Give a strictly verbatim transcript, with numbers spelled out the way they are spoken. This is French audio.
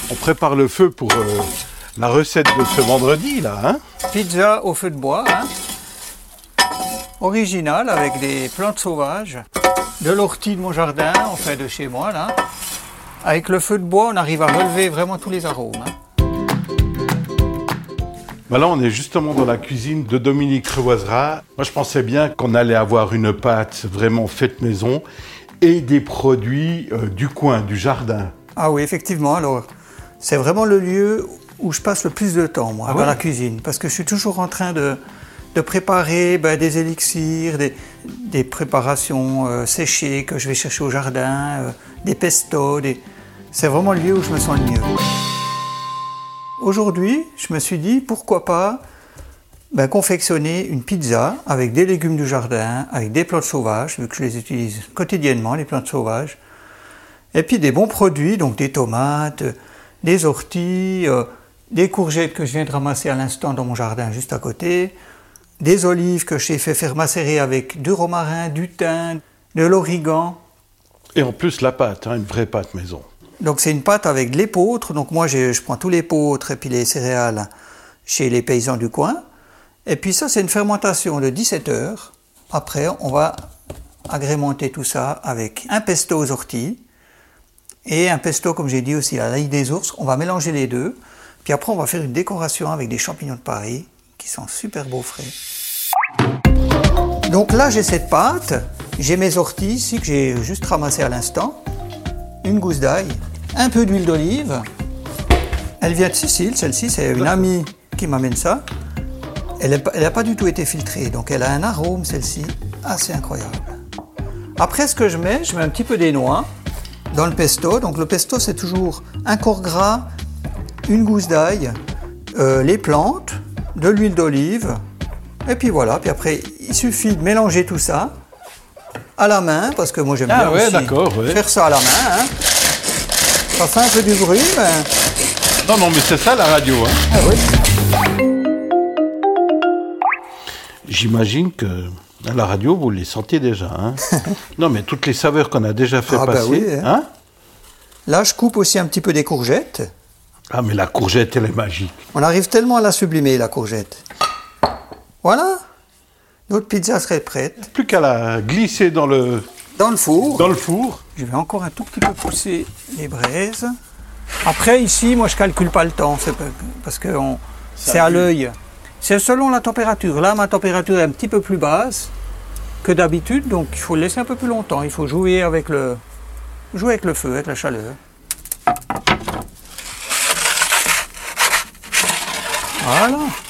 On prépare le feu pour euh, la recette de ce vendredi, là, hein? Pizza au feu de bois, hein? Original, avec des plantes sauvages, de l'ortie de mon jardin, enfin de chez moi, là. Avec le feu de bois, on arrive à relever vraiment tous les arômes, hein. Ben là, on est justement dans la cuisine de Dominique Revoisera. Moi, je pensais bien qu'on allait avoir une pâte vraiment faite maison et des produits euh, du coin, du jardin. Ah oui, effectivement, alors... C'est vraiment le lieu où je passe le plus de temps, moi, ah dans ouais. la cuisine. Parce que je suis toujours en train de, de préparer ben, des élixirs, des, des préparations euh, séchées que je vais chercher au jardin, euh, des pestos. Des... C'est vraiment le lieu où je me sens le mieux. Aujourd'hui, je me suis dit, pourquoi pas ben, confectionner une pizza avec des légumes du jardin, avec des plantes sauvages, vu que je les utilise quotidiennement, les plantes sauvages. Et puis des bons produits, donc des tomates, des orties, euh, des courgettes que je viens de ramasser à l'instant dans mon jardin juste à côté, des olives que j'ai fait faire macérer avec du romarin, du thym, de l'origan. Et en plus la pâte, hein, une vraie pâte maison. Donc c'est une pâte avec de l'épeautre, donc moi je, je prends tout l'épeautre et puis les céréales chez les paysans du coin. Et puis ça c'est une fermentation de dix-sept heures. Après on va agrémenter tout ça avec un pesto aux orties, et un pesto, comme j'ai dit aussi, à l'ail des ours. On va mélanger les deux. Puis après, on va faire une décoration avec des champignons de Paris qui sont super beaux frais. Donc là, j'ai cette pâte. J'ai mes orties ici que j'ai juste ramassées à l'instant. Une gousse d'ail. Un peu d'huile d'olive. Elle vient de Sicile, celle-ci. C'est une amie qui m'amène ça. Elle n'a pas du tout été filtrée. Donc elle a un arôme, celle-ci, assez incroyable. Après, ce que je mets, je mets un petit peu des noix dans le pesto. Donc le pesto, c'est toujours un corps gras, une gousse d'ail, euh, les plantes, de l'huile d'olive, et puis voilà. Puis après, il suffit de mélanger tout ça à la main, parce que moi j'aime ah bien ouais, aussi d'accord, ouais. faire ça à la main. Hein. Ça fait un peu du bruit, mais... Non, non, mais c'est ça la radio, hein. Ah oui. J'imagine que à la radio, vous les sentez déjà, hein. Non, mais toutes les saveurs qu'on a déjà fait ah passer, bah oui, hein. hein. Là, je coupe aussi un petit peu des courgettes. Ah, mais la courgette, elle est magique. On arrive tellement à la sublimer, la courgette. Voilà. Notre pizza serait prête. Plus qu'à la glisser dans le... Dans le four. Dans le four. Je vais encore un tout petit peu pousser les braises. Après, ici, moi, je calcule pas le temps, c'est parce que on... c'est à l'œil. C'est selon la température. Là, ma température est un petit peu plus basse que d'habitude, donc il faut le laisser un peu plus longtemps. Il faut jouer avec le, jouer avec le feu, avec la chaleur. Voilà.